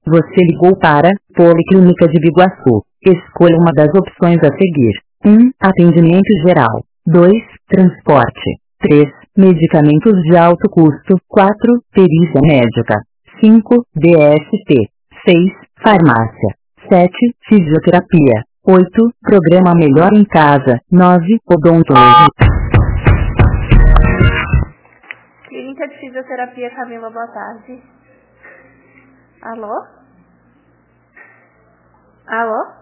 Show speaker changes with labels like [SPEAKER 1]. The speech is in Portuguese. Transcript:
[SPEAKER 1] Você ligou para Policlínica de Biguaçu. Escolha uma das opções a seguir. 1. Atendimento geral. 2. Transporte. 3. Medicamentos de alto custo. 4. Perícia médica. 5. DST. 6. Farmácia. 7. Fisioterapia. 8. Programa Melhor em Casa. 9. Odontologia.
[SPEAKER 2] Clínica de Fisioterapia Camila, boa tarde. Alô? Alô?